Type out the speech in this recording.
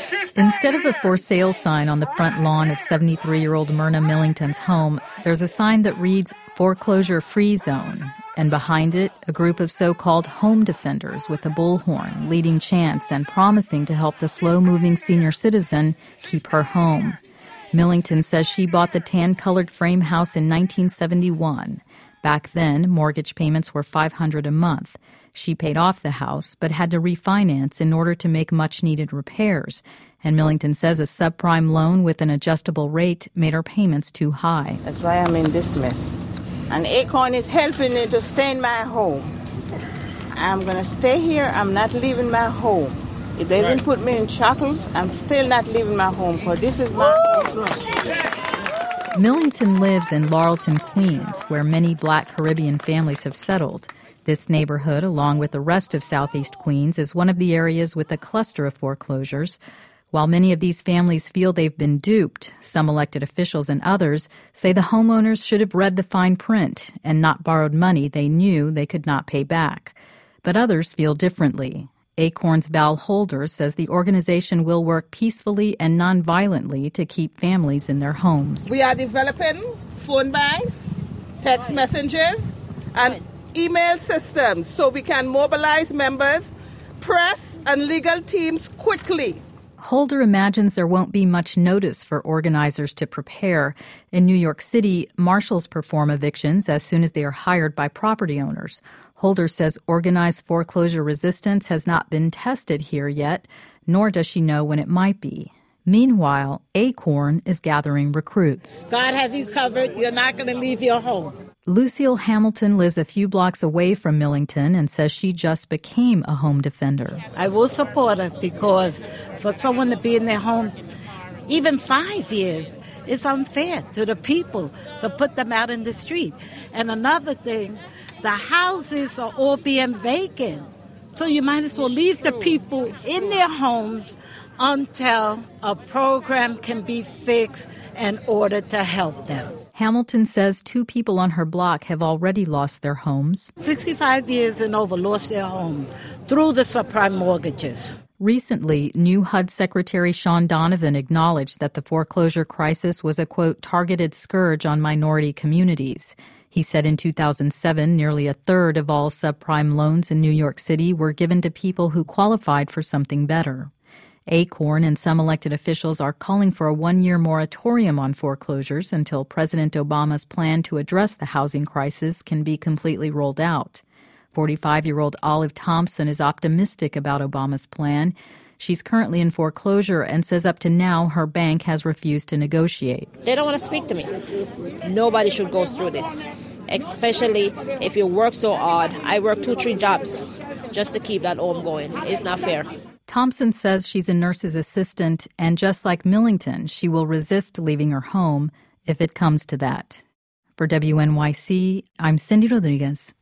Instead of a for sale sign on the front lawn of 73-year-old Myrna Millington's home, there's a sign that reads foreclosure free zone. And behind it, a group of so-called home defenders with a bullhorn leading chants and promising to help the slow-moving senior citizen keep her home. Millington says she bought the tan-colored frame house in 1971. Back then, mortgage payments were $500 a month. She paid off the house, but had to refinance in order to make much-needed repairs. And Millington says a subprime loan with an adjustable rate made her payments too high. That's why I'm in this mess. And Acorn is helping me to stay in my home. I'm going to stay here. I'm not leaving my home. If they even put me in shackles, I'm still not leaving my home because this is my home. Millington lives in Laurelton, Queens, where many Black Caribbean families have settled. This neighborhood, along with the rest of Southeast Queens, is one of the areas with a cluster of foreclosures. While many of these families feel they've been duped, some elected officials and others say the homeowners should have read the fine print and not borrowed money they knew they could not pay back. But others feel differently. Acorn's Val Holder says the organization will work peacefully and nonviolently to keep families in their homes. We are developing phone banks, text messengers, and email systems so we can mobilize members, press, and legal teams quickly. Holder imagines there won't be much notice for organizers to prepare. In New York City, marshals perform evictions as soon as they are hired by property owners. Holder says organized foreclosure resistance has not been tested here yet, nor does she know when it might be. Meanwhile, Acorn is gathering recruits. God have you covered. You're not going to leave your home. Lucille Hamilton lives a few blocks away from Millington and says she just became a home defender. I will support her because for someone to be in their home even 5 years, it's unfair to the people to put them out in the street. And another thing, the houses are all being vacant. So you might as well leave the people in their homes until a program can be fixed in order to help them. Hamilton says 2 people on her block have already lost their homes. 65 years and over lost their home through the subprime mortgages. Recently, new HUD Secretary Sean Donovan acknowledged that the foreclosure crisis was a, quote, targeted scourge on minority communities. He said in 2007, nearly a third of all subprime loans in New York City were given to people who qualified for something better. Acorn and some elected officials are calling for a 1-year moratorium on foreclosures until President Obama's plan to address the housing crisis can be completely rolled out. 45-year-old Olive Thompson is optimistic about Obama's plan. She's currently in foreclosure and says up to now her bank has refused to negotiate. They don't want to speak to me. Nobody should go through this, especially if you work so hard. I work 2-3 jobs just to keep that home going. It's not fair. Thompson says she's a nurse's assistant, and just like Millington, she will resist leaving her home if it comes to that. For WNYC, I'm Cindy Rodriguez.